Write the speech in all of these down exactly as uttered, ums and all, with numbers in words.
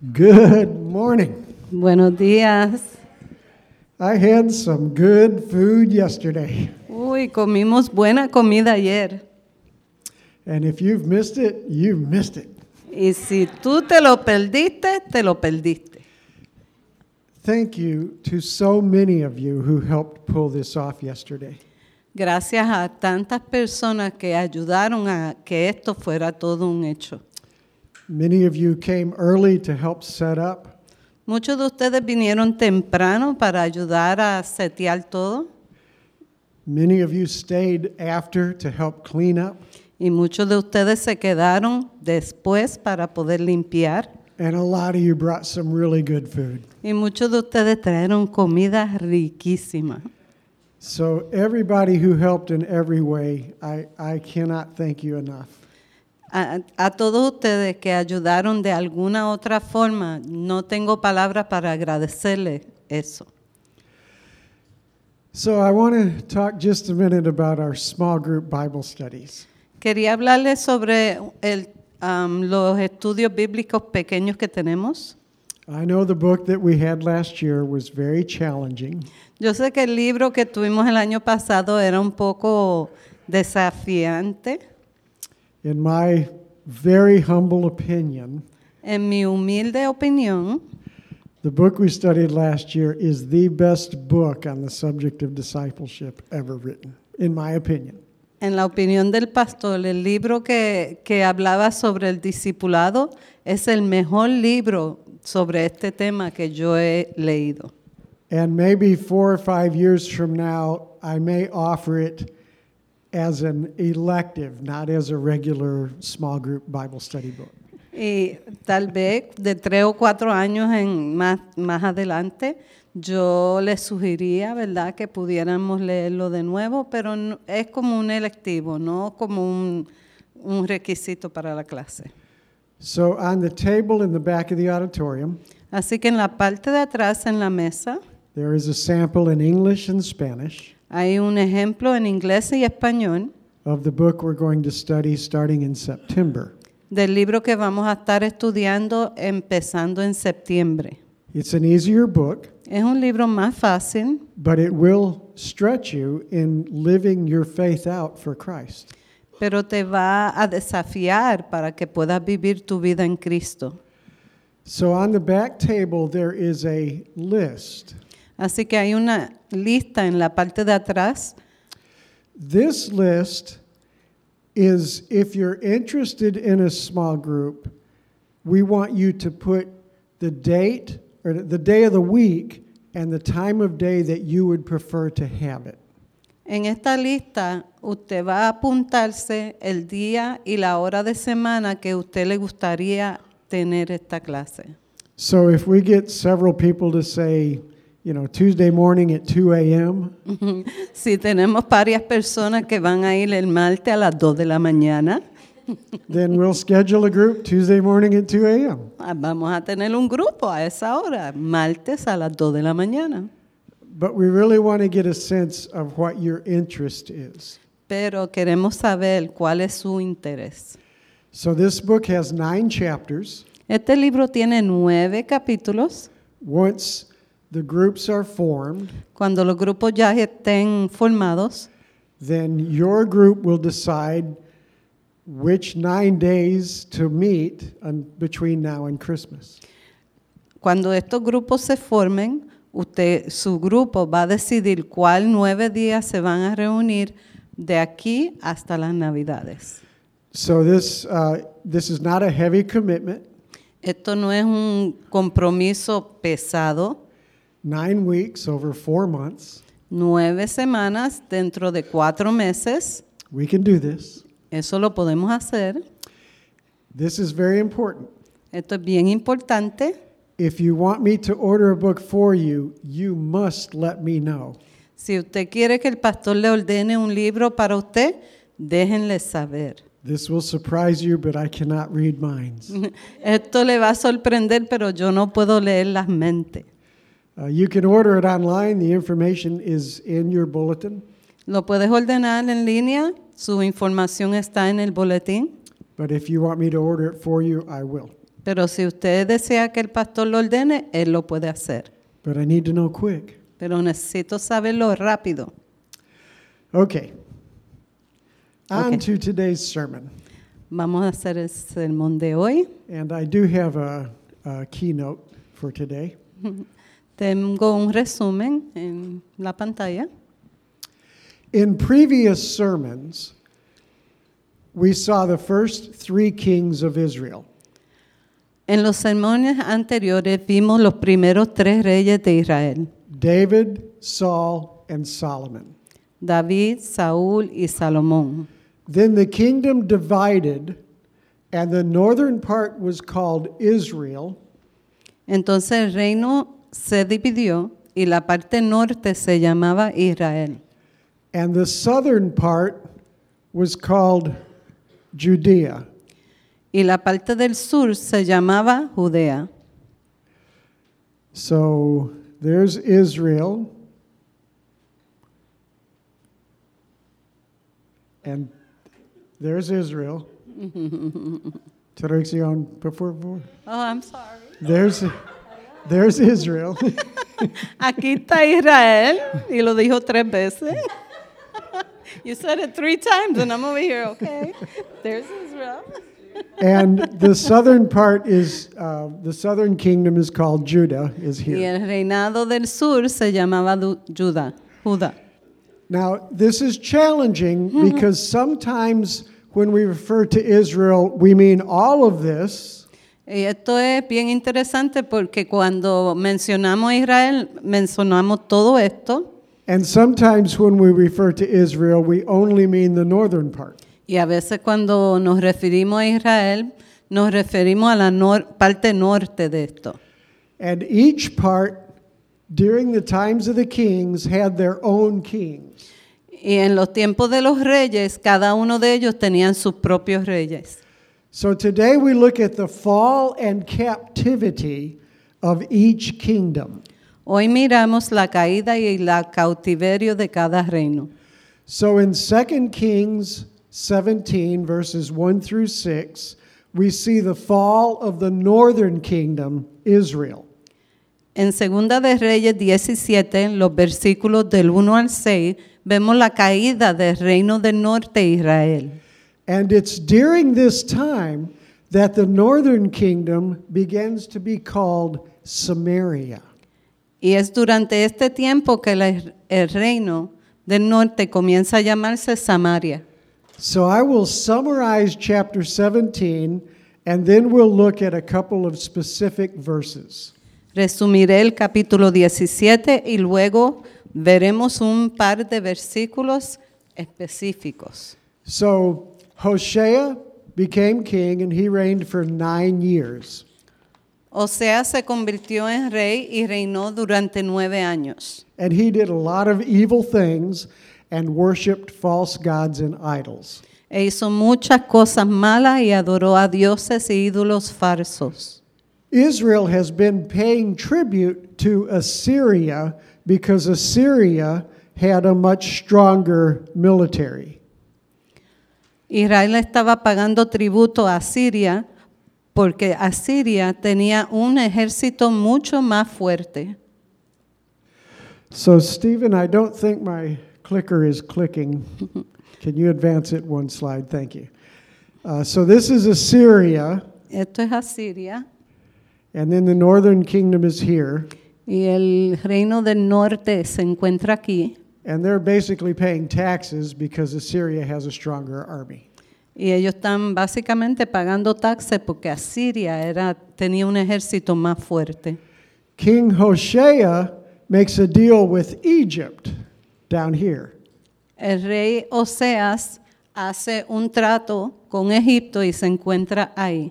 Good morning. Buenos días. I had some good food yesterday. Uy, comimos buena comida ayer. And if you've missed it, you've missed it. Y si tú te lo perdiste, te lo perdiste. Thank you to so many of you who helped pull this off yesterday. Gracias a tantas personas que ayudaron a que esto fuera todo un hecho. Many of you came early to help set up. Muchos de ustedes vinieron temprano para ayudar a setear todo. Many of you stayed after to help clean up. Y muchos de ustedes se quedaron después para poder limpiar. And a lot of you brought some really good food. Y muchos de ustedes trajeron comida riquísima. So everybody who helped in every way, I, I cannot thank you enough. A, a todos ustedes que ayudaron de alguna otra forma, no tengo palabras para agradecerles eso. So I want to talk just a minute about our small group Bible studies. Quería hablarles sobre el, um, los estudios bíblicos pequeños que tenemos. I know the book that we had last year was very challenging. Yo sé que el libro que tuvimos el año pasado era un poco desafiante. In my very humble opinion, En mi humilde opinión, the book we studied last year is the best book on the subject of discipleship ever written, in my opinion. en la opinión del pastor, el libro que, que hablaba sobre el discipulado es el mejor libro sobre este tema que yo he leído. And maybe four or five years from now, I may offer it as an elective, not as a regular small group Bible study book. Y tal vez de tres o cuatro años en más, más adelante, yo les sugeriría, ¿verdad?, que pudiéramos leerlo de nuevo, pero no, es como un electivo, no como un, un requisito para la clase. So on the table in the back of the auditorium, Así que en la parte de atrás, en la mesa, there is a sample in English and Spanish hay un ejemplo en inglés y español of the book we're going to study starting in September. del libro que vamos a estar estudiando empezando en septiembre. It's an easier book, Es un libro más fácil, but it will stretch you in living your faith out for Christ. pero te va a desafiar para que puedas vivir tu vida en Cristo. So on the back table there is a list. Así que hay una lista en la parte de atrás. This list is if you're interested in a small group, we want you to put the date or the day of the week and the time of day that you would prefer to have it. En esta lista usted va a apuntarse el día y la hora de semana que a usted le gustaría tener esta clase. So if we get several people to say, you know, Tuesday morning at two a.m., Si tenemos varias personas que van a ir el martes a las dos de la mañana, then we'll schedule a group Tuesday morning at two a.m. vamos a tener un grupo a esa hora, martes a las dos de la mañana. But we really want to get a sense of what your interest is. Pero queremos saber cuál es su interés. So this book has nine chapters. Este libro tiene nueve capítulos. Once the groups are formed, Cuando los grupos ya estén formados, then your group will decide which nine days to meet on, between now and Christmas. cuando estos grupos se formen, usted, su grupo va a decidir cuál nueve días se van a reunir de aquí hasta las Navidades. So this uh, this is not a heavy commitment. Esto no es un compromiso pesado. Nine weeks over four months. Nueve semanas dentro de cuatro meses. We can do this. Eso lo podemos hacer. This is very important. Esto es bien importante. If you want me to order a book for you, you must let me know. Si usted quiere que el pastor le ordene un libro para usted, déjenle saber. This will surprise you, but I cannot read minds. Esto le va a sorprender, pero yo no puedo leer las mentes. Uh, you can order it online. The information is in your bulletin. Lo puedes ordenar en línea. Su información está en el boletín. But if you want me to order it for you, I will. Pero si usted desea que el pastor lo ordene, él lo puede hacer. But I need to know quick. Pero necesito saberlo rápido. Okay. On Okay. to today's sermon. Vamos a hacer el sermón de hoy. And I do have a, a keynote for today. Tengo un resumen en la pantalla. In previous sermons, we saw the first three kings of Israel. En los sermones anteriores vimos los primeros tres reyes de Israel: David, Saul, and Solomon. David, Saúl y Salomón. Then the kingdom divided, and the northern part was called Israel, Entonces el reino se dividió y la parte norte se llamaba Israel. and the southern part was called Judea. Y la parte del sur se llamaba Judea. So there's Israel, and there's Israel. Traducción, por favor. Oh, I'm sorry. There's, there's Israel. Aquí está Israel y lo dijo tres veces. You said it three times and I'm over here, okay? There's Israel. And the southern part is, uh, the southern kingdom is called Judah, is Y here. el reinado del sur se llamaba Du- Judá, Judá. Now, this is challenging because sometimes when we refer to Israel, we mean all of this. Y esto es bien interesante porque cuando mencionamos a Israel, mencionamos todo esto. And sometimes when we refer to Israel, we only mean the northern part. Y a veces cuando nos referimos a Israel, nos referimos a la nor- parte norte de esto. And each part, during the times of the kings, had their own kings. Y en los tiempos de los reyes, cada uno de ellos tenían sus propios reyes. So today we look at the fall and captivity of each kingdom. Hoy miramos la caída y el cautiverio de cada reino. So in Second Kings seventeen, verses one through six, we see the fall of the northern kingdom, Israel. En Segunda de Reyes diecisiete, en los versículos del uno al seis, vemos la caída del reino del norte, Israel. And it's during this time that the northern kingdom begins to be called Samaria. Y es durante este tiempo que la- el reino del norte comienza a llamarse Samaria. So I will summarize chapter seventeen, and then we'll look at a couple of specific verses. Resumiré el capítulo diecisiete y luego veremos un par de versículos específicos. So Hoshea became king, and he reigned for nine years. Osea se convirtió en rey y reinó durante nueve años. And he did a lot of evil things and worshiped false gods and idols. E hizo muchas cosas malas y adoró a dioses e ídolos falsos. Israel has been paying tribute to Assyria because Assyria had a much stronger military. Israel estaba pagando tributo a Asiria porque Asiria tenía un ejército mucho más fuerte. So, Stephen, I don't think my clicker is clicking. Can you advance it one slide? Thank you. Uh, so, this is Assyria, Esto es Asiria and then the northern kingdom is here, y el reino del norte se encuentra aquí. and they're basically paying taxes because Assyria has a stronger army. Y ellos están básicamente pagando taxes porque Asiria era, tenía un ejército más fuerte. King Hoshea makes a deal with Egypt down here. El rey Oseas hace un trato con Egipto y se encuentra ahí.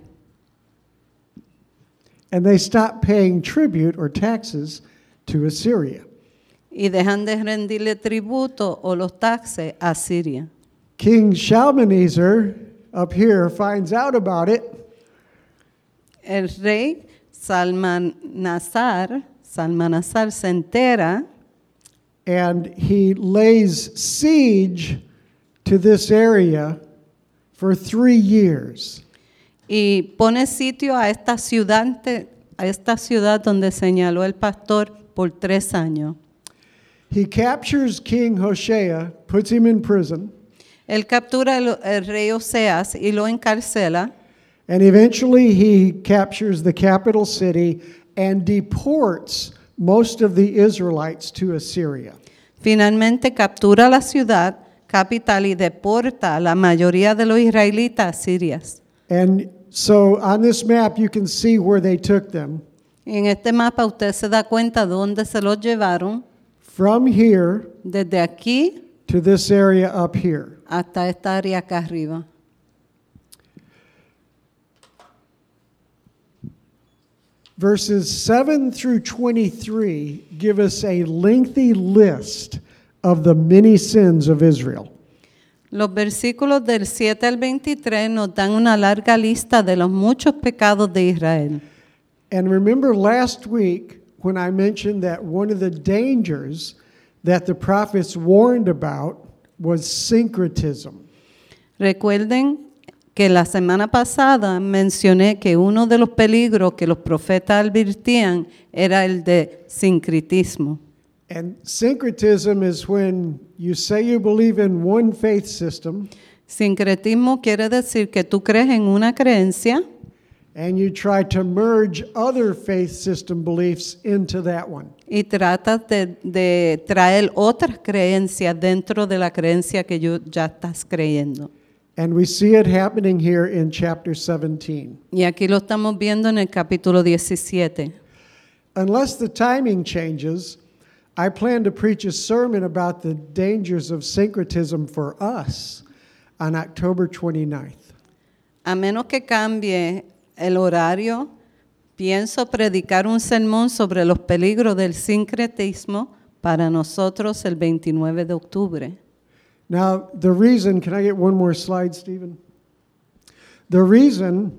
And they stop paying tribute or taxes to Assyria. Y dejan de rendirle tributo o los taxes a Siria. King Shalmaneser up here finds out about it, El rey Salmanasar, Salmanasar se entera and he lays siege to this area for three years. y pone sitio a esta ciudad, a esta ciudad donde señaló el pastor por tres años. He captures King Hoshea, puts him in prison, Él captura el, el rey Oseas y lo encarcela. and eventually he captures the capital city and deports most of the Israelites to Assyria. Finalmente captura la ciudad capital y deporta a la mayoría de los israelitas a Siria. And so on this map you can see where they took them. En este mapa usted se da cuenta de dónde se los llevaron, From here desde aquí to this area up here. hasta esta área acá arriba. Verses seven through twenty-three give us a lengthy list of the many sins of Israel. Los versículos del siete al veintitrés nos dan una larga lista de los muchos pecados de Israel. And remember last week when I mentioned that one of the dangers that the prophets warned about was syncretism. Recuerden que la semana pasada mencioné que uno de los peligros que los profetas advertían era el de sincretismo. And syncretism is when you say you believe in one faith system Sincretismo quiere decir que tú crees en una creencia and you try to merge other faith system beliefs into that one. y tratas de, de traer otras creencias dentro de la creencia que yo ya estás creyendo. And we see it happening here in chapter seventeen. Y aquí lo estamos viendo en el capítulo diecisiete. Unless the timing changes, I plan to preach a sermon about the dangers of syncretism for us on October twenty-ninth. A menos que cambie el horario, pienso predicar un sermón sobre los peligros del sincretismo para nosotros el veintinueve de octubre. Now, the reason, can I get one more slide, Stephen? The reason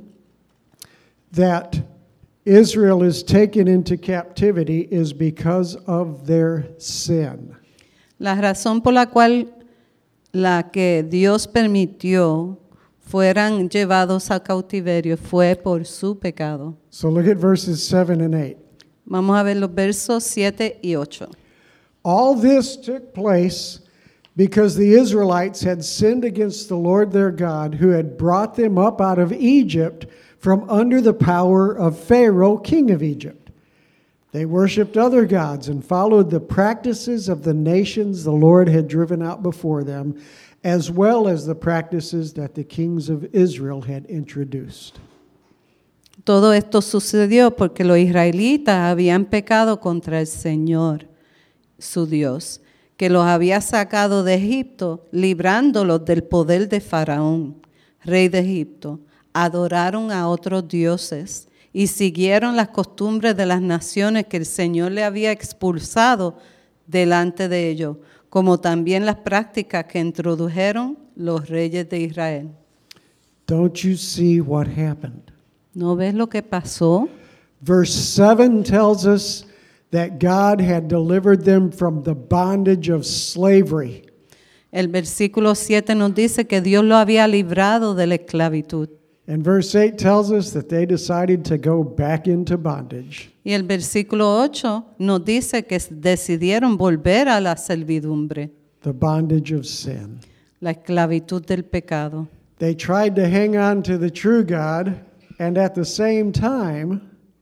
that Israel is taken into captivity is because of their sin. La razón por la cual la que Dios permitió fueran llevados a cautiverio fue por su pecado. So look at verses seven and eight. Vamos a ver los versos siete y ocho. All this took place because the Israelites had sinned against the Lord their God, who had brought them up out of Egypt from under the power of Pharaoh, king of Egypt. They worshipped other gods and followed the practices of the nations the Lord had driven out before them, as well as the practices that the kings of Israel had introduced. Todo esto sucedió porque los israelitas habían pecado contra el Señor, su Dios, que los había sacado de Egipto, librándolos del poder de Faraón, rey de Egipto. Adoraron a otros dioses y siguieron las costumbres de las naciones que el Señor le había expulsado delante de ellos, como también las prácticas que introdujeron los reyes de Israel. Don't you see what happened? ¿No ves lo que pasó? Verse seven tells us that God had delivered them from the bondage of slavery. El versículo siete nos dice que Dios lo había librado de la esclavitud. And verse eight tells us that they decided to go back into bondage. Y el versículo ocho nos dice que decidieron volver a la servidumbre, The bondage of sin. la esclavitud del pecado. They tried to hang on to the true God, and at the same time,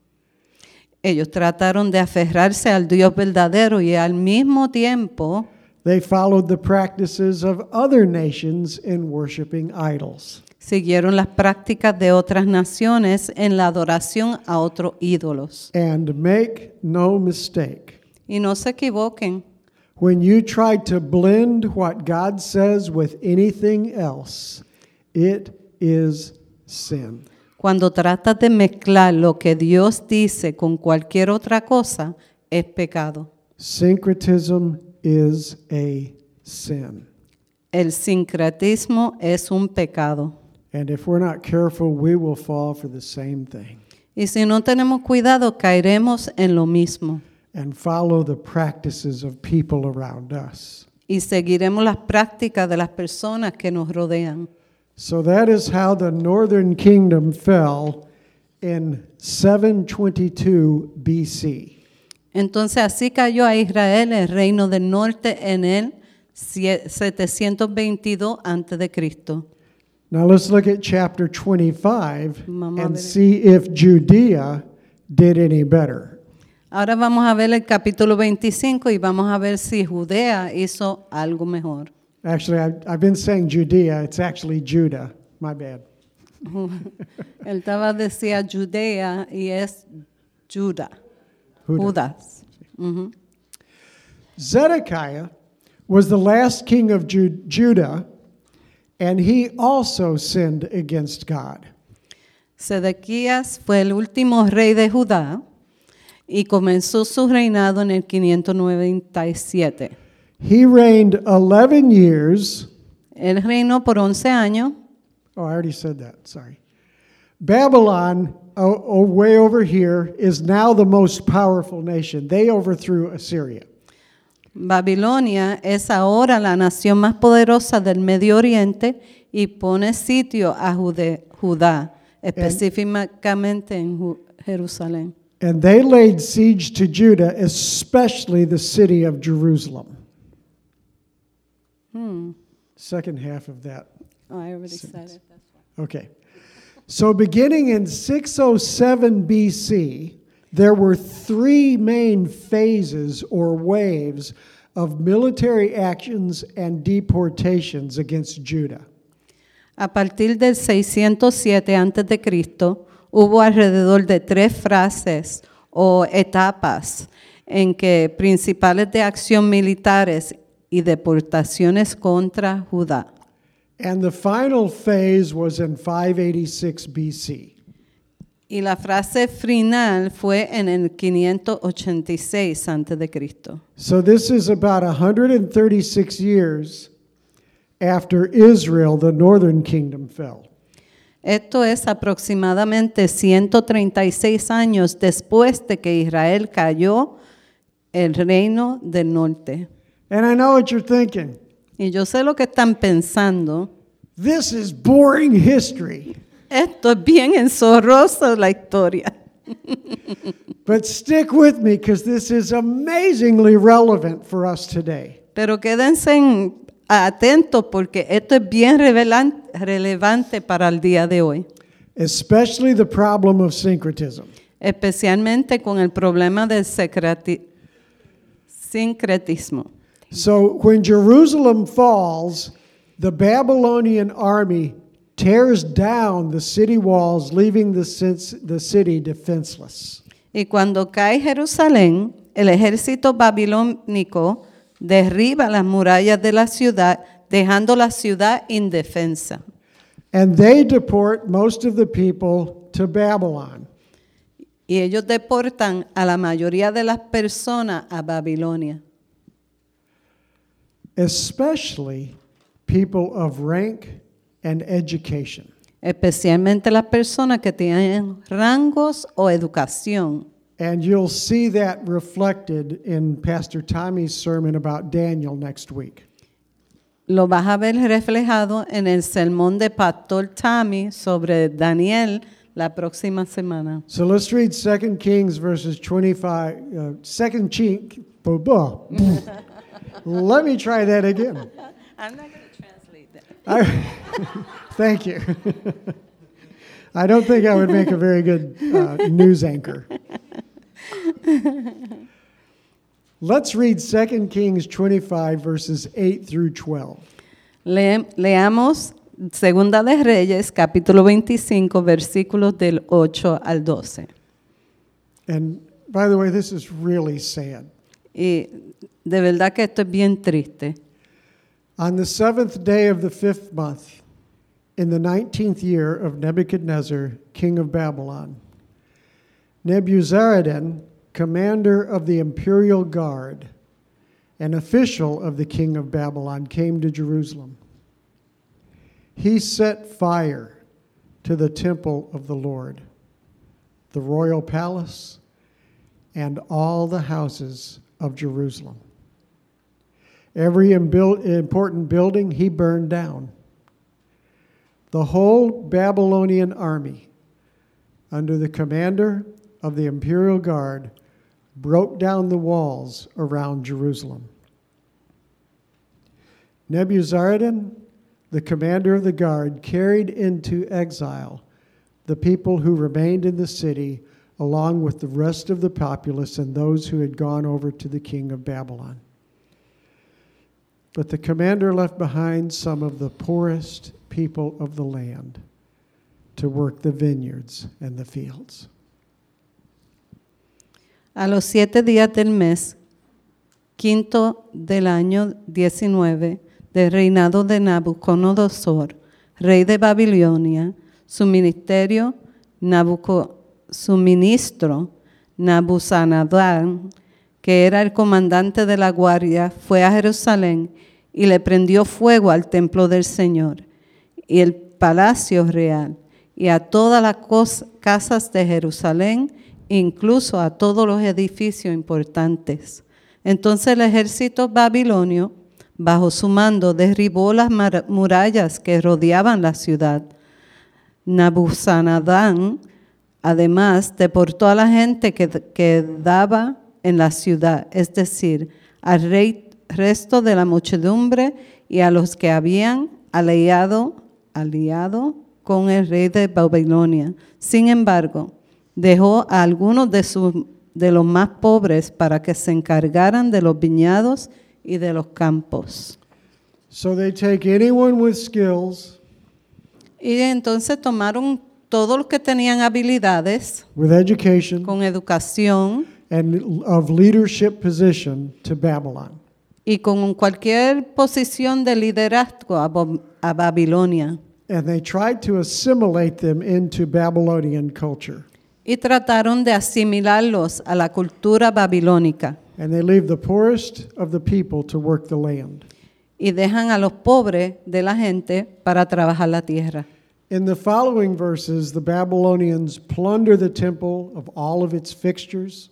Ellos trataron de aferrarse al Dios verdadero y al mismo tiempo they followed the practices of other nations in worshiping idols. siguieron las prácticas de otras naciones en la adoración a otros ídolos. And make no mistake, Y no se equivoquen, when you try to blend what God says with anything else, it is sin. cuando tratas de mezclar lo que Dios dice con cualquier otra cosa, es pecado. Syncretism is a sin. El sincretismo es un pecado. And if we're not careful, we will fall for the same thing Y si no tenemos cuidado, caeremos en lo mismo. and follow the practices of people around us. Y seguiremos las prácticas de las personas que nos rodean. So that is how the northern kingdom fell in seven twenty-two B C. Entonces así cayó a Israel el reino del norte en el setecientos veintidós antes de Cristo. Now let's look at chapter twenty-five Vamos a and ver. see if Judea did any better. Ahora vamos a ver el capítulo veinticinco y vamos a ver si Judea hizo algo mejor. Actually, I've, I've been saying Judea. It's actually Judah. My bad. Él estaba decía Judea y es Judah. Judah. Judas. Ujú. Zedekiah was the last king of Ju- Judah, and he also sinned against God. Sedequías fue el último rey de Judá y comenzó su reinado en el quinientos noventa y siete. He reigned eleven years. Él reinó por once años. Oh, I already said that. Sorry. Babylon, oh, oh, way over here, is now the most powerful nation. They overthrew Assyria. Babilonia es ahora la nación más poderosa del Medio Oriente y pone sitio a Jude- Judá, específicamente en Ju- Jerusalén. And they laid siege to Judah, especially the city of Jerusalem. Hmm. Second half of that. Oh, I already said it. That's why. Okay. So beginning in six oh seven B C, there were three main phases or waves of military actions and deportations against Judah. A partir del seiscientos siete antes de Cristo, hubo alrededor de tres frases o etapas en que principales de acción militares y deportaciones contra Judá. And the final phase was in five eighty-six B C. Y la frase final fue en el quinientos ochenta y seis antes de Cristo. So this is about one hundred thirty-six years after Israel, the northern kingdom, fell. Esto es aproximadamente ciento treinta y seis años después de que Israel cayó el reino del norte. And I know what you're thinking. Y yo sé lo que están pensando. This is boring history. Esto es bien enzorroso la historia. But stick with me because this is amazingly relevant for us today. Pero quédense en- atentos porque esto es bien revelan- relevante para el día de hoy. Especially the problem of syncretism. Especialmente con el problema del secreti- sincretismo. So when Jerusalem falls, the Babylonian army tears down the city walls, leaving the, sins- the city defenseless. Y cuando cae Jerusalén, el ejército babilónico derriba las murallas de la ciudad, dejando la ciudad indefensa. And they deport most of the people to Babylon. Y ellos deportan a la mayoría de las personas a Babilonia, Especially people of rank and education. especialmente las personas que tienen rangos o educación. And you'll see that reflected in Pastor Tommy's sermon about Daniel next week. Lo vas a ver reflejado en el sermón de Pastor Tammy sobre Daniel la próxima semana. So let's read Second Kings verses twenty-five, uh, Second King. Let me try that again. I'm not going to translate that. I, thank you. I don't think I would make a very good uh, news anchor. Let's read Second Kings twenty-five, verses eight through twelve. Le- leamos Segunda de Reyes, capítulo veinticinco, versículos del ocho al doce. And by the way, this is really sad. Y de verdad que esto es bien triste. On the seventh day of the fifth month, in the nineteenth year of Nebuchadnezzar, king of Babylon, Nebuzaradan, commander of the imperial guard, an official of the king of Babylon, came to Jerusalem. He set fire to the temple of the Lord, the royal palace, and all the houses of Jerusalem. Every imbil- important building he burned down. The whole Babylonian army, under the commander of the imperial guard, broke down the walls around Jerusalem. Nebuzaradan, the commander of the guard, carried into exile the people who remained in the city, along with the rest of the populace and those who had gone over to the king of Babylon. But the commander left behind some of the poorest people of the land to work the vineyards and the fields. A los siete días del mes, quinto del año diecinueve, del reinado de Nabucodonosor, rey de Babilonia, su ministerio, Nabuco, su ministro, Nabuzaradán, que era el comandante de la guardia, fue a Jerusalén y le prendió fuego al templo del Señor y el palacio real y a todas las cos- casas de Jerusalén, incluso a todos los edificios importantes. Entonces el ejército babilonio, bajo su mando, derribó las mar- murallas que rodeaban la ciudad. Nabuzaradán, además, deportó a la gente que quedaba en la ciudad, es decir, al rey, resto de la muchedumbre y a los que habían aliado, aliado con el rey de Babilonia. Sin embargo, dejó a algunos de, sus, de los más pobres para que se encargaran de los viñedos y de los campos. So they take anyone with skills, Y entonces tomaron todos los que tenían habilidades, with education, con educación and of leadership position to Babylon. y con cualquier posición de liderazgo a, Bo- a Babilonia. And they tried to assimilate them into Babylonian culture. Y trataron de asimilarlos a la cultura babilónica. And they leave the poorest of the people to work the land. Y dejan a los pobres de la gente para trabajar la tierra. In the following verses, the Babylonians plunder the temple of all of its fixtures.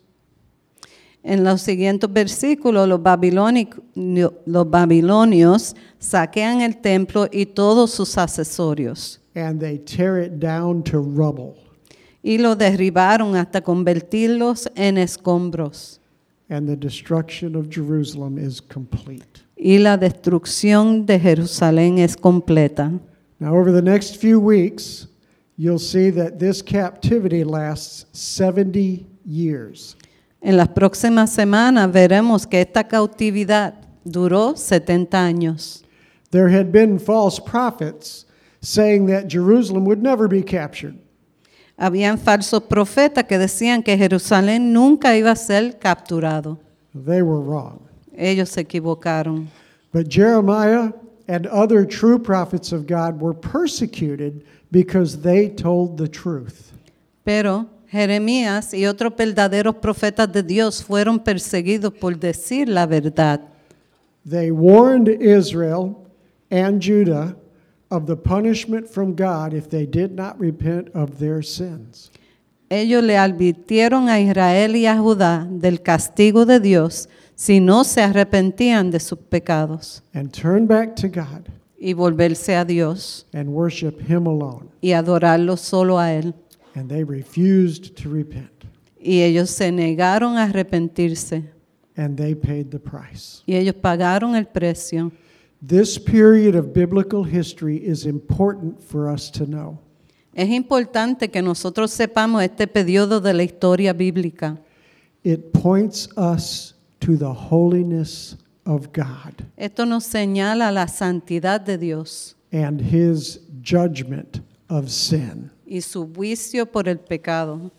En los siguientes versículos, los, babilónico- los babilonios saquean el templo y todos sus accesorios. And they tear it down to rubble. Y lo derribaron hasta convertirlos en escombros. And the destruction of Jerusalem is complete. Y la destrucción de Jerusalén es completa. Now, over the next few weeks, you'll see that this captivity lasts seventy years. En las próximas semanas veremos que esta cautividad duró setenta años. There had been false prophets saying that Jerusalem would never be captured. Habían falsos profetas que decían que Jerusalén nunca iba a ser capturado. They were wrong. Ellos se equivocaron. But Jeremiah and other true prophets of God were persecuted because they told the truth. Pero Jeremías y otros verdaderos profetas de Dios fueron perseguidos por decir la verdad. They warned Israel and Judah of the punishment from God if they did not repent of their sins. Ellos le advirtieron a Israel y a Judá del castigo de Dios si no se arrepentían de sus pecados And turn back to God y volverse a Dios and worship Him alone. y adorarlo solo a Él. And they refused to repent. Y ellos se negaron a arrepentirse And they paid the price. y ellos pagaron el precio. This period of biblical history is important for us to know. Es importante que nosotros sepamos este periodo de la historia bíblica. It points us to the holiness of God Esto nos señala la santidad de Dios and His judgment of sin. y su juicio por el pecado.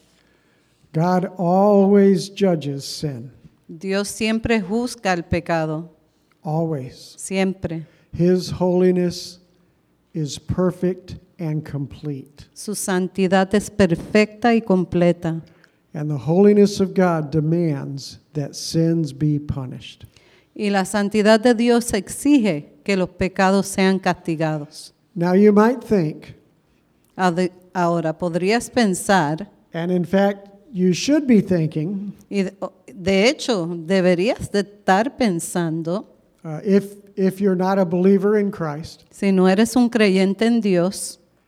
God always judges sin, Dios siempre juzga el pecado, always. siempre. His holiness is perfect and complete. Su santidad es perfecta y completa. And the holiness of God demands that sins be punished. Y la santidad de Dios exige que los pecados sean castigados. Now you might think, Ade- Ahora, podrías pensar, and in fact you should be thinking, y de, de hecho deberías de estar pensando, uh, if, if you're not a believer in Christ, si no eres un creyente en Dios,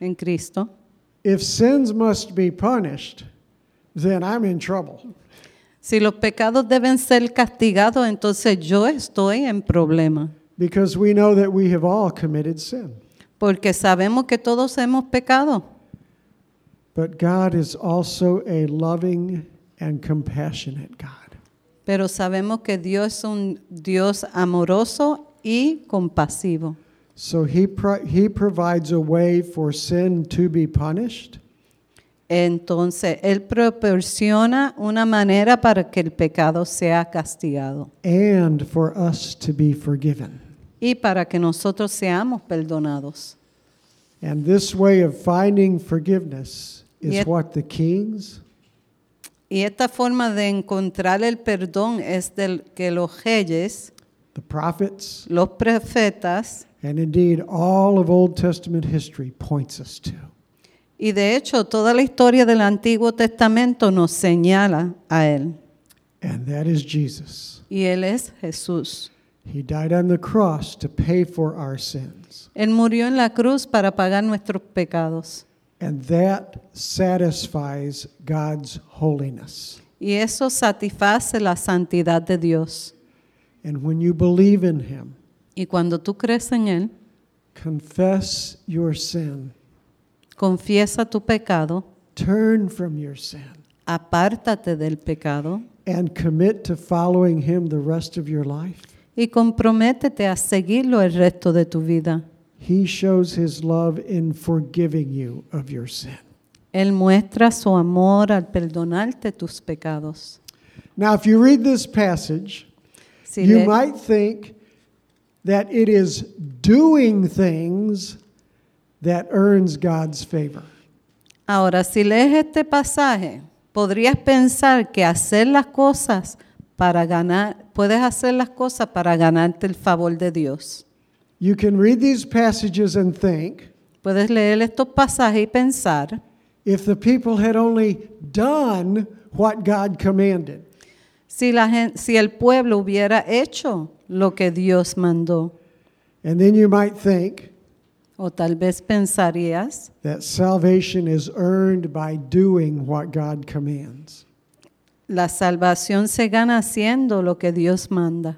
en Cristo. If sins must be punished, then I'm in trouble. Si los pecados deben ser castigados, entonces yo estoy en problema. Because we know that we have all committed sin. Porque sabemos que todos hemos pecado. But God is also a loving and compassionate God. Pero sabemos que Dios es un Dios amoroso y compasivo. So he, pro- he provides a way for sin to be punished. Entonces, Él proporciona una manera para que el pecado sea castigado And for us to be forgiven. y para que nosotros seamos perdonados. And this way of finding forgiveness is Yet- what the kings Y esta forma de encontrar el perdón es del que los reyes, the prophets, los profetas and indeed all of Old Testament history points us to. y de hecho toda la historia del Antiguo Testamento nos señala a Él. And that is Jesus. Y Él es Jesús. He died on the cross to pay for our sins. Él murió en la cruz para pagar nuestros pecados. And that satisfies God's holiness. Y eso satisface la santidad de Dios. And when you believe in Him, Y cuando tú crees en Él, confess your sin, confiesa tu pecado, turn from your sin, apártate del pecado and commit to following Him the rest of your life, y comprométete a seguirlo el resto de tu vida. He shows His love in forgiving you of your sin. Él muestra su amor al perdonarte tus pecados. Now, if you read this passage, Si, you le- might think that it is doing things that earns God's favor. Ahora, si lees este pasaje, podrías pensar que hacer las cosas para ganar, puedes hacer las cosas para ganarte el favor de Dios. You can read these passages and think, Puedes leer estos pasajes y pensar, if the people had only done what God commanded, si, la gen- si el pueblo hubiera hecho lo que Dios mandó, and then you might think o tal vez pensarías that salvation is earned by doing what God commands. la salvación se gana haciendo lo que Dios manda.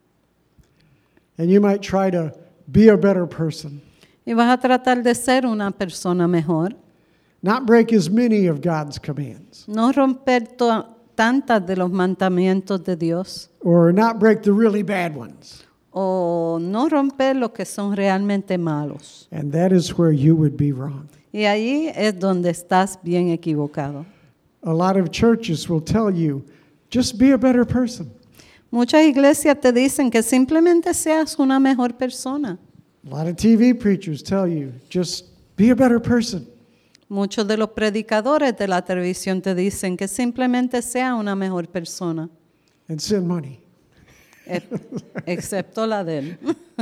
And you might try to be a better person, Y vas a tratar de ser una persona mejor, not break as many of God's commands, no romper to- tantas de los mandamientos de Dios, or not break the really bad ones. o no romper los que son realmente malos. And that is where you would be wrong. Y ahí es donde estás bien equivocado. A lot of churches will tell you, just be a better person. Muchas iglesias te dicen que simplemente seas una mejor persona. A lot of T V preachers tell you, just be a better person. Muchos de los predicadores de la televisión te dicen que simplemente sea una mejor persona, And send money. e- excepto la de él.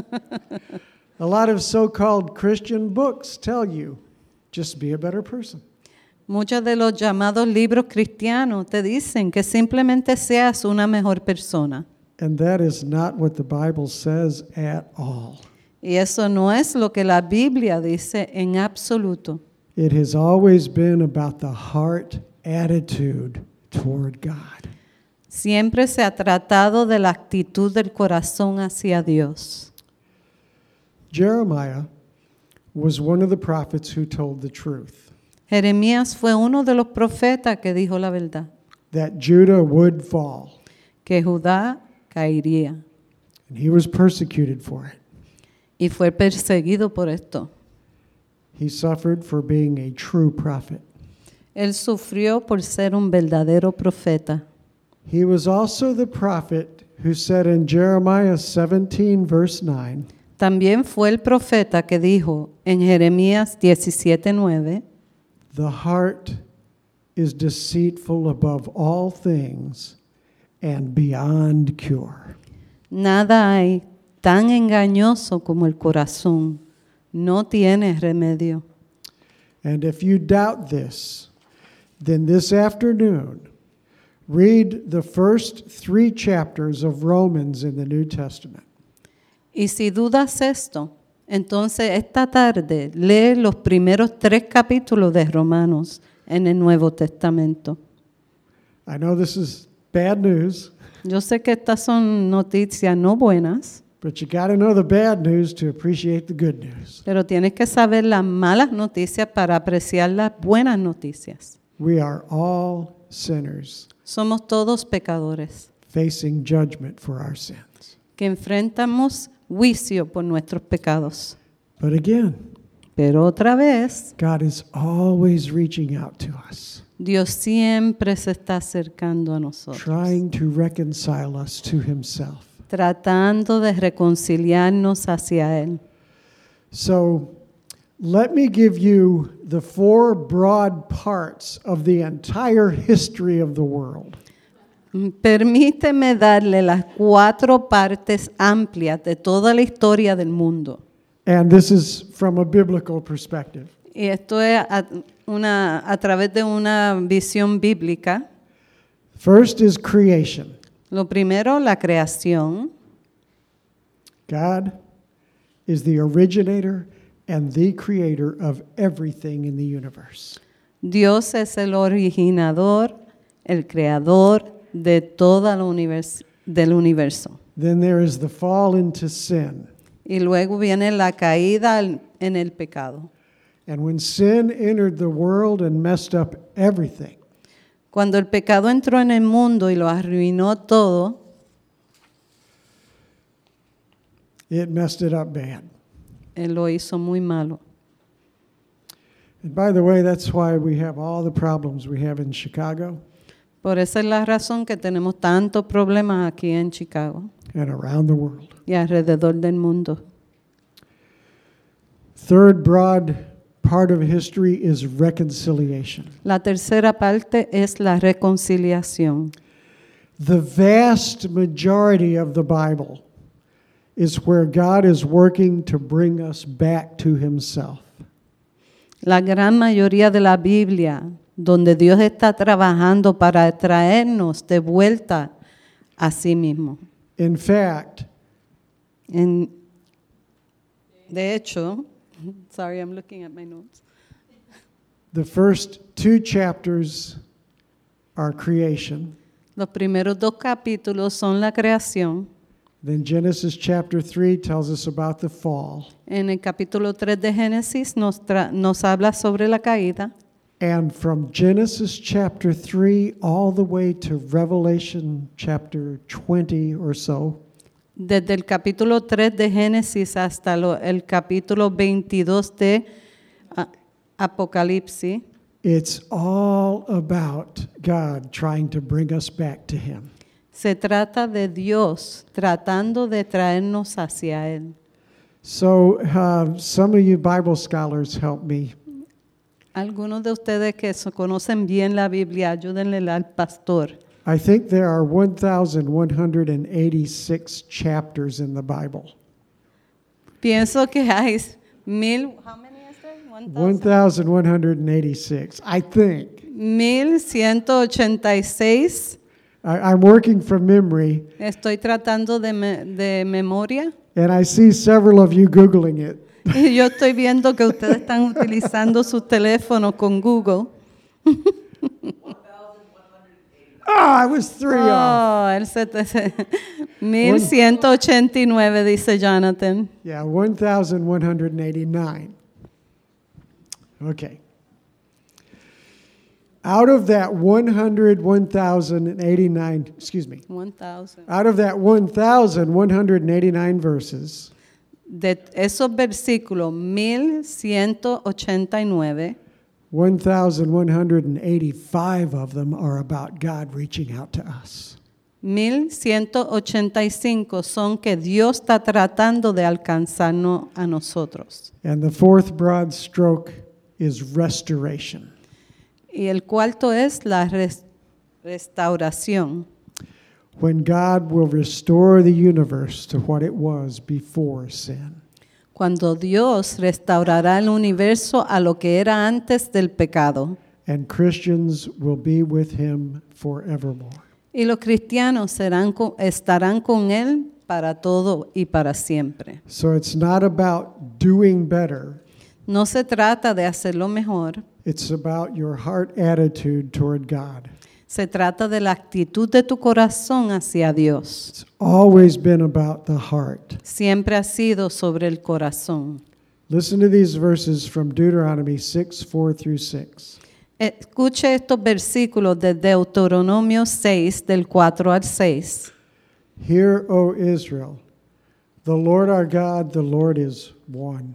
A lot of so-called Christian books tell you, just be a better person. Muchos de los llamados libros cristianos te dicen que simplemente seas una mejor persona. And that is not what the Bible says at all. Y eso no es lo que la Biblia dice en absoluto. It has always been about the heart attitude toward God. Siempre se ha tratado de la actitud del corazón hacia Dios. Jeremiah was one of the prophets who told the truth, Jeremías fue uno de los profetas que dijo la verdad, that Judah would fall, que Judá caería, and he was persecuted for it. y fue perseguido por esto. He suffered for being a true prophet. Él sufrió por ser un verdadero profeta. He was also the prophet who said in Jeremiah seventeen, verse nine, También fue el profeta que dijo en Jeremías diecisiete nueve, the heart is deceitful above all things and beyond cure. nada hay tan engañoso como el corazón, no tiene remedio. And if you doubt this, then this afternoon, read the first three chapters of Romans in the New Testament. Y si dudas esto, Entonces, esta tarde lee los primeros tres capítulos de Romanos en el Nuevo Testamento. I know this is bad news, Yo sé que estas son noticias no buenas, but you got to know the bad news to appreciate the good news. pero tienes que saber las malas noticias para apreciar las buenas noticias. We are all sinners Somos todos pecadores facing judgment for our sins. que enfrentamos juicio por nuestros pecados. But again, Pero otra vez, God is always reaching out to us, Dios siempre se está acercando a nosotros, trying to reconcile us to himself. tratando de reconciliarnos hacia Él. So let me give you the four broad parts of the entire history of the world. Permíteme darle las cuatro partes amplias de toda la historia del mundo. And this is from a biblical perspective. Y esto es a, una, a través de una visión bíblica. First is creation. Lo primero, la creación. God is the originator and the creator of everything in the universe. Dios es el originador, el creador de toda la univers- del universo. Then there is the fall into sin. Y luego viene la caída al- en el pecado. And when sin entered the world and messed up everything, Cuando el pecado entró en el mundo y lo arruinó todo, it messed it up bad. Él lo hizo muy malo. And by the way, that's why we have all the problems we have in Chicago Por esa es la razón que tenemos tantos problemas aquí en Chicago and around the world. y alrededor del mundo. Third broad part of history is reconciliation. La tercera parte es la reconciliación. The vast majority of the Bible is where God is working to bring us back to himself. La gran mayoría de la Biblia, donde Dios está trabajando para traernos de vuelta a sí mismo. In fact, En, de hecho, sorry, I'm looking at my notes. the first two chapters are creation. Los primeros dos capítulos son la creación. Then Genesis chapter three tells us about the fall. En el capítulo tres de Génesis nos, tra- nos habla sobre la caída. And from Genesis chapter three all the way to Revelation chapter twenty or so, Desde el capítulo tres de Génesis hasta lo- el capítulo veintidós de ah, Apocalipsis, it's all about God trying to bring us back to him. se trata de Dios tratando de traernos hacia Él. So uh, some of you Bible scholars help me. Algunos de ustedes que so- conocen bien la Biblia, ayúdenle al pastor. I think there are one thousand one hundred eighty-six chapters in the Bible. Pienso que hay mil, how many is there? one thousand one hundred eighty-six, I think. mil ciento ochenta y seis. I, I'm working from memory, Estoy tratando de, me- de memoria. and I see several of you Googling it. Y yo estoy viendo que ustedes están utilizando sus teléfonos con Google. Ah, I was three off. Oh, el set- mil ciento ochenta y nueve, dice Jonathan. Yeah, one thousand one hundred eighty-nine. Okay. Out of that one hundred, one thousand eighty-nine, excuse me, one thousand. out of that one thousand one hundred eighty-nine verses, De esos versículos, mil ciento ochenta y nueve, one thousand one hundred eighty-five of them are about God reaching out to us. mil ciento ochenta y cinco son que Dios está tratando de alcanzarnos a nosotros. And the fourth broad stroke is restoration. Y el cuarto es la res- restauración. When God will restore the universe to what it was before sin. Cuando Dios restaurará el universo a lo que era antes del pecado. And Christians will be with him forevermore. Y los cristianos serán con- estarán con Él para todo y para siempre. So it's not about doing better. No se trata de hacerlo mejor, It's about your heart attitude toward God. se trata de la actitud de tu corazón hacia Dios. It's always been about the heart. Siempre ha sido sobre el corazón. Listen to these verses from Deuteronomy six, four through six. Escuche estos versículos de Deuteronomio seis, del cuatro al seis. Hear, O Israel, the Lord our God, the Lord is one.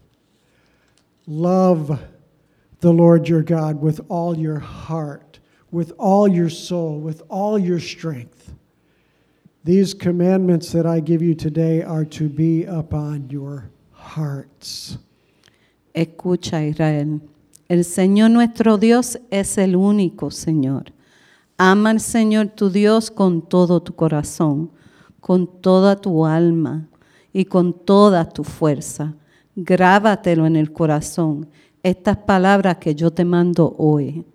Love the Lord your God with all your heart, with all your soul, with all your strength. These commandments that I give you today are to be upon your hearts. Escucha, Israel. El Señor nuestro Dios es el único Señor. Ama al Señor tu Dios con todo tu corazón, con toda tu alma y con toda tu fuerza. Grábatelo en el corazón, estas palabras que yo te mando hoy.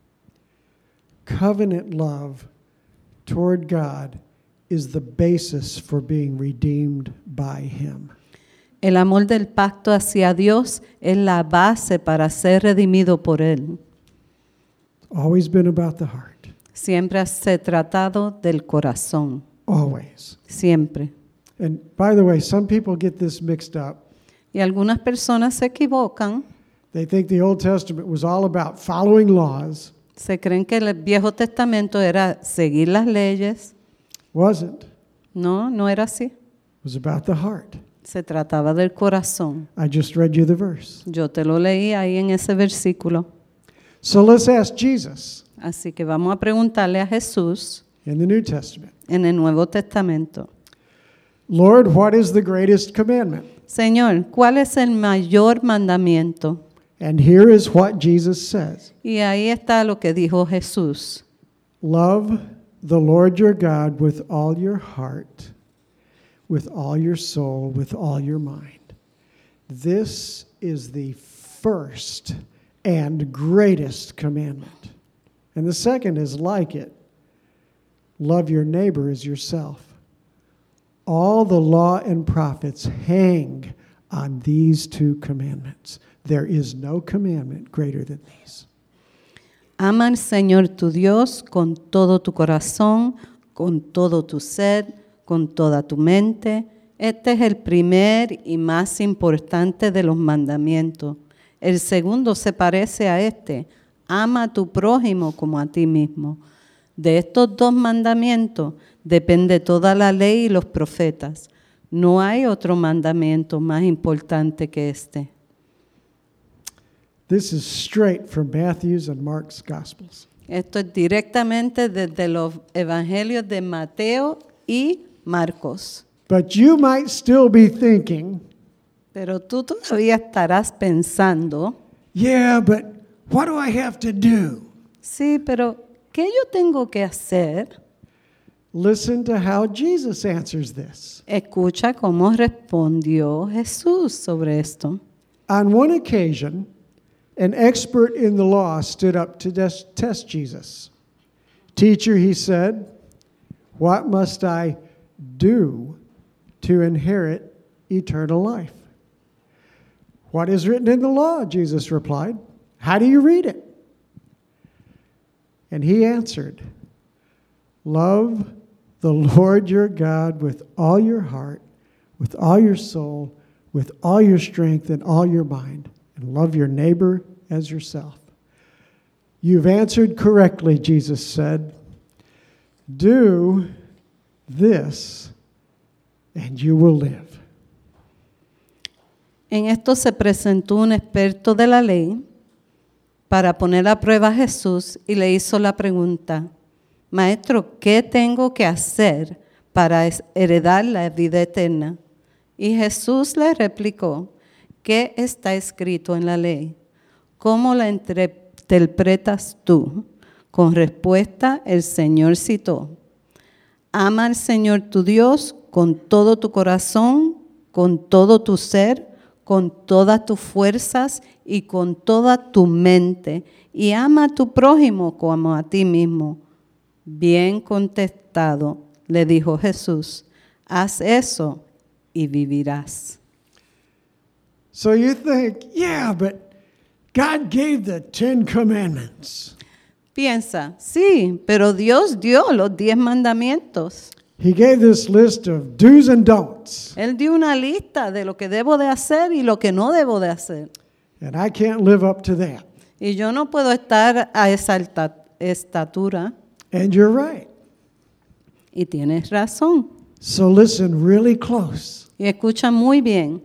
Covenant love toward God is the basis for being redeemed by Him. El amor del pacto hacia Dios es la base para ser redimido por Él. Always been about the heart. Siempre se ha tratado del corazón. Always. Siempre. And by the way, some people get this mixed up. Y algunas personas se equivocan. They think the Old Testament was all about following laws. Se creen que el Viejo Testamento era seguir las leyes. Wasn't. No, no era así. It was about the heart. Se trataba del corazón. I just read you the verse. Yo te lo leí ahí en ese versículo. So let's ask Jesus Así que vamos a preguntarle a Jesús in the New Testament. en el Nuevo Testamento. Lord, what is the greatest commandment? Señor, ¿cuál es el mayor mandamiento? And here is what Jesus says. Y ahí está lo que dijo Jesús. Love the Lord your God with all your heart, with all your soul, with all your mind. This is the first and greatest commandment. And the second is like it. Love your neighbor as yourself. All the law and prophets hang on these two commandments. There is no commandment greater than these. Ama al Señor tu Dios con todo tu corazón, con todo tu ser, con toda tu mente. Este es el primer y más importante de los mandamientos. El segundo se parece a este. Ama a tu prójimo como a ti mismo. De estos dos mandamientos depende toda la ley y los profetas. No hay otro mandamiento más importante que este. This is straight from Matthew's and Mark's Gospels. Esto es directamente desde los evangelios de Mateo y Marcos. But you might still be thinking, Pero tú todavía estarás pensando, yeah, but what do I have to do? sí, pero ¿qué yo tengo que hacer? Listen to how Jesus answers this. Escucha cómo respondió Jesús sobre esto. On one occasion, an expert in the law stood up to des- test Jesus. Teacher, he said, what must I do to inherit eternal life? What is written in the law? Jesus replied. How do you read it? And he answered, love the Lord your God with all your heart, with all your soul, with all your strength and all your mind, and love your neighbor as yourself. You've answered correctly, Jesus said. Do this, and you will live. En esto se presentó un experto de la ley para poner a prueba a Jesús y le hizo la pregunta, Maestro, ¿qué tengo que hacer para heredar la vida eterna? Y Jesús le replicó, ¿qué está escrito en la ley? ¿Cómo la interpretas tú? Con respuesta, el Señor citó, ama al Señor tu Dios con todo tu corazón, con todo tu ser, con todas tus fuerzas y con toda tu mente, y ama a tu prójimo como a ti mismo. Bien contestado, le dijo Jesús, Haz eso y vivirás. So you think, yeah, but God gave the Ten Commandments. Piensa, sí, pero Dios dio los diez mandamientos. He gave this list of do's and don'ts. Él dio una lista de lo que debo de hacer y lo que no debo de hacer. And I can't live up to that. Y yo no puedo estar a esa alta- estatura. And you're right. Y tienes razón. So listen really close. Y escucha muy bien.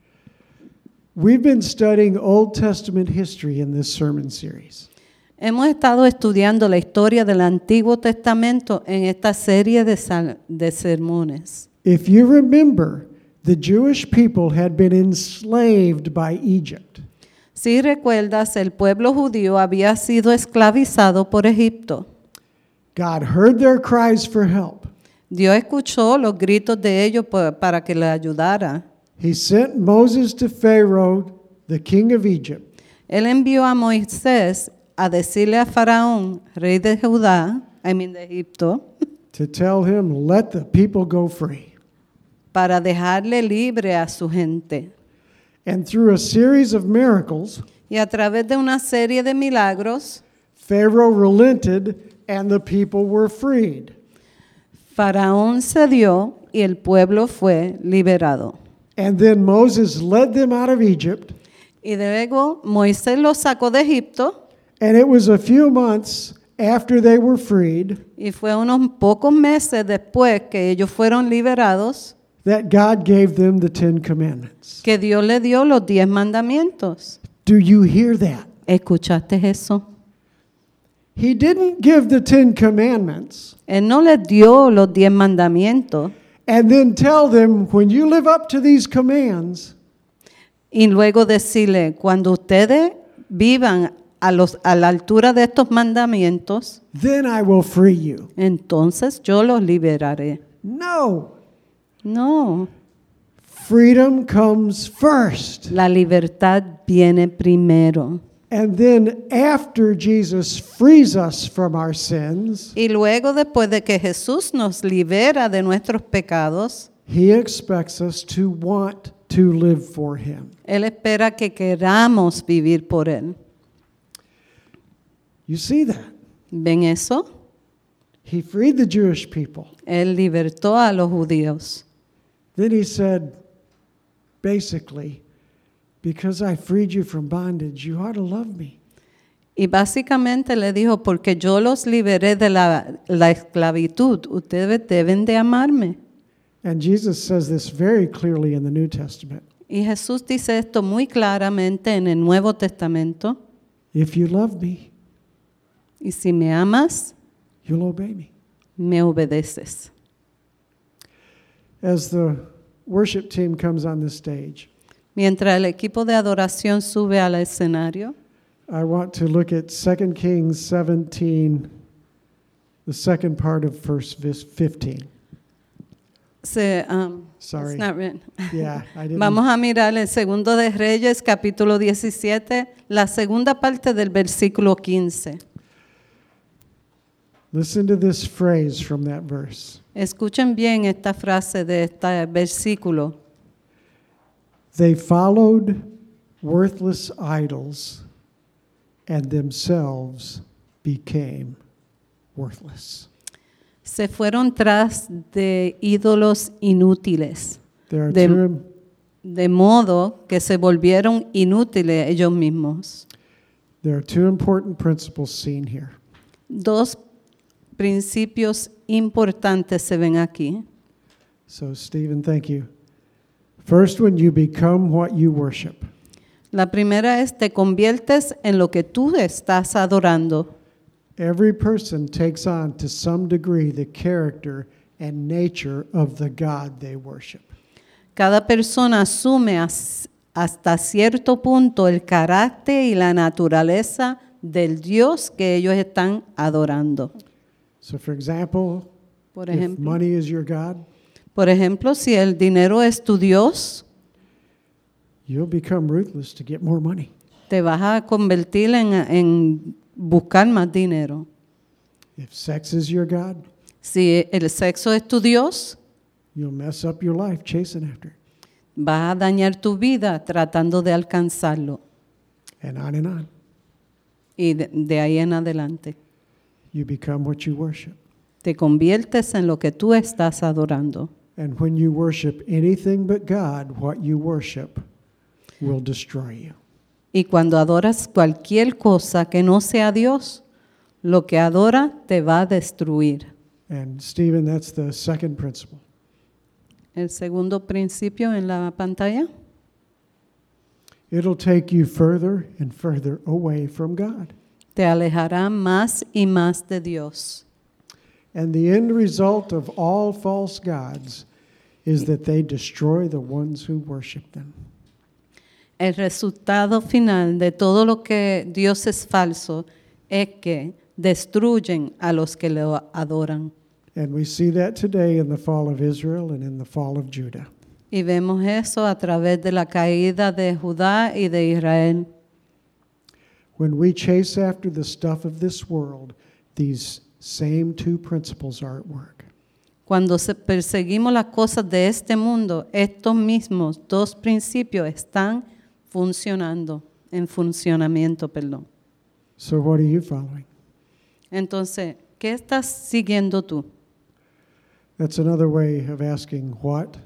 We've been studying Old Testament history in this sermon series. Hemos estado estudiando la historia del Antiguo Testamento en esta serie de, sal- de sermones. If you remember, the Jewish people had been enslaved by Egypt. Si recuerdas, el pueblo judío había sido esclavizado por Egipto. God heard their cries for help. Dios escuchó los gritos de ellos pa- para que le ayudara. He sent Moses to Pharaoh, the king of Egypt, Él envió a Moisés a decirle a Faraón, rey de Judá, I mean de Egipto, to tell him, let the people go free. para dejarle libre a su gente. And through a series of miracles, Y a través de una serie de milagros, Pharaoh relented and the people were freed. Faraón cedió y el pueblo fue liberado. And then Moses led them out of Egypt, Y luego Moisés los sacó de Egipto and it was a few months after they were freed y fue unos pocos meses después que ellos fueron liberados that God gave them the Ten Commandments. que Dios le dio los diez mandamientos. Do you hear that? ¿Escuchaste eso? He didn't give the Ten Commandments Él no les dio los diez mandamientos and then tell them, when you live up to these commands, y luego decirle, cuando ustedes vivan a, los, a la altura de estos mandamientos, then I will free you. entonces yo los liberaré. No. No, Freedom comes first. la libertad viene primero. And then after Jesus frees us from our sins, Y luego, después de que Jesús nos libera de nuestros pecados, he expects us to want to live for him. Él espera que queramos vivir por Él. You see that? ¿Ven eso? He freed the Jewish people. Él libertó a los judíos. Then he said, basically, because I freed you from bondage, you ought to love me. Y básicamente le dijo, porque yo los liberé de la, la esclavitud, ustedes deben de amarme. And Jesus says this very clearly in the New Testament. Y Jesús dice esto muy claramente en el Nuevo Testamento. If you love me, Y si me amas, you'll obey me. me obedeces. As the worship team comes on the stage, Mientras el equipo de adoración sube al escenario, I want to look at Second Kings seventeen, the second part of verse fifteen. se, um, Sorry. it's not written. Yeah, I didn't. Vamos a mirar el segundo de Reyes, capítulo diecisiete, la segunda parte del versículo quince. Listen to this phrase from that verse. Escuchen bien esta frase de este versículo. They followed worthless idols and themselves became worthless. Se fueron tras de ídolos inútiles, There are De- two, de modo que se volvieron inútiles ellos mismos. there are two important principles seen here. Dos principios importantes se ven aquí. So, Stephen, thank you. First one, you become what you worship. La primera es, te conviertes en lo que tú estás adorando. Every person takes on to some degree the character and nature of the God they worship. Cada persona asume as- hasta cierto punto el carácter y la naturaleza del Dios que ellos están adorando. So, for example, Por if ejemplo, money is your God, por ejemplo, si el dinero es tu Dios, you'll become ruthless to get more money. te vas a convertir en, en buscar más dinero. If sex is your God, Si el sexo es tu Dios, You'll mess up your life chasing after it. Vas a dañar tu vida tratando de alcanzarlo. And on and on. Y de, de ahí en adelante. You become what you worship. Te conviertes en lo que tú estás adorando. And when you worship anything but God, what you worship will destroy you. Y cuando adoras cualquier cosa que no sea Dios, lo que adora te va a destruir. And Stephen, that's the second principle. El segundo principio en la pantalla. It'll take you further and further away from God. Te alejará más y más de Dios. And the end result of all false gods is that they destroy the ones who worship them. El resultado final de todo lo que Dios es falso es que destruyen a los que lo adoran. And we see that today in the fall of Israel and in the fall of Judah. Y vemos eso a través de la caída de Judá y de Israel. When we chase after the stuff of this world, these same two principles are at work. Cuando se- perseguimos las cosas de este mundo, estos mismos dos principios están funcionando, en funcionamiento, perdón. So what are you following? Entonces, ¿qué estás siguiendo tú? That's another way of asking what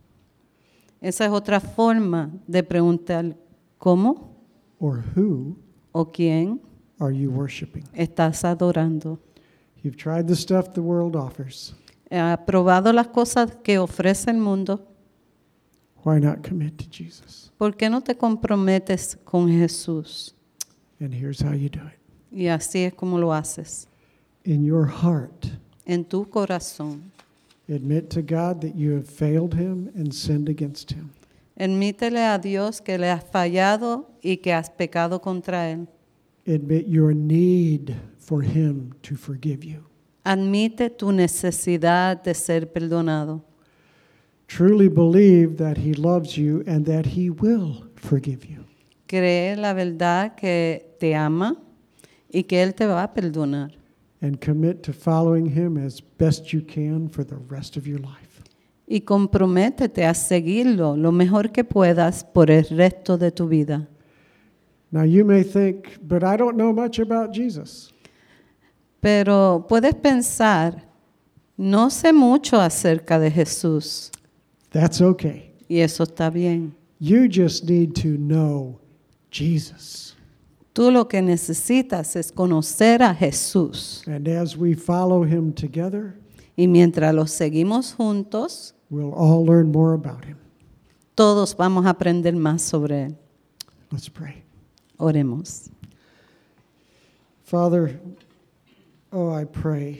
Esa es otra forma de preguntar cómo or who o quién are you worshiping? estás adorando. You've tried the stuff the world offers. ¿Has probado las cosas que ofrece el mundo? Why not commit to Jesus? ¿Por qué no te comprometes con Jesús? And here's how you do it. Y así es como lo haces. In your heart, En tu corazón. admit to God that you have failed him and sinned against him. Admítele a Dios que le has fallado y que has pecado contra Él. Admit your need for him to forgive you. Admite tu necesidad de ser perdonado. Truly believe that he loves you and that he will forgive you. Cree la verdad que te ama y que Él te va a perdonar. And commit to following him as best you can for the rest of your life. Y comprométete a seguirlo lo mejor que puedas por el resto de tu vida. Now you may think, but I don't know much about Jesus. Pero puedes pensar, no sé mucho acerca de Jesús. That's okay. Y eso está bien. You just need to know Jesus. Tú lo que necesitas es conocer a Jesús. And as we follow him together, Y mientras los seguimos juntos, we'll all learn more about him. todos vamos a aprender más sobre Él. Let's pray. Oremos. Father, oh, I pray,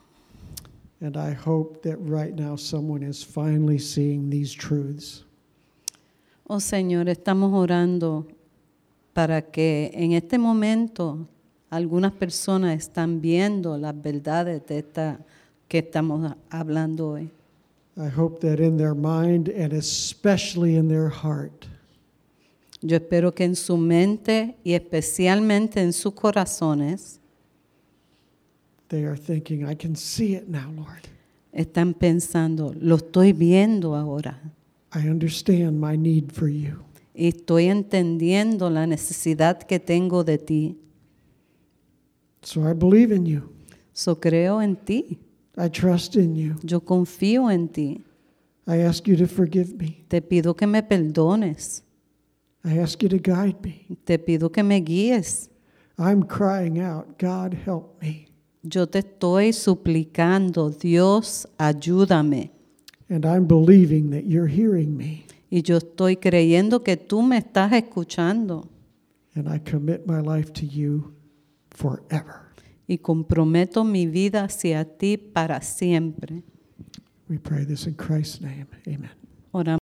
and I hope that right now someone is finally seeing these truths. Oh Señor, estamos orando para que en este momento algunas personas están viendo las verdades de esta que estamos hablando hoy. I hope that in their mind and especially in their heart, Yo espero que en su mente y especialmente en sus corazones they are thinking, I can see it now, Lord. están pensando, lo estoy viendo ahora I understand my need for you. y estoy entendiendo la necesidad que tengo de ti. So I believe in you. So creo en ti. I trust in you. Yo confío en ti. I ask you to forgive me. Te pido que me perdones. I ask you to guide me. Te pido que me guíes. I'm crying out, God, help me. Yo te estoy suplicando, Dios, ayúdame. And I'm believing that you're hearing me. Y yo estoy creyendo que tú me estás escuchando. And I commit my life to you forever. Y comprometo mi vida hacia ti para siempre. We pray this in Christ's name. Amen. Oramos.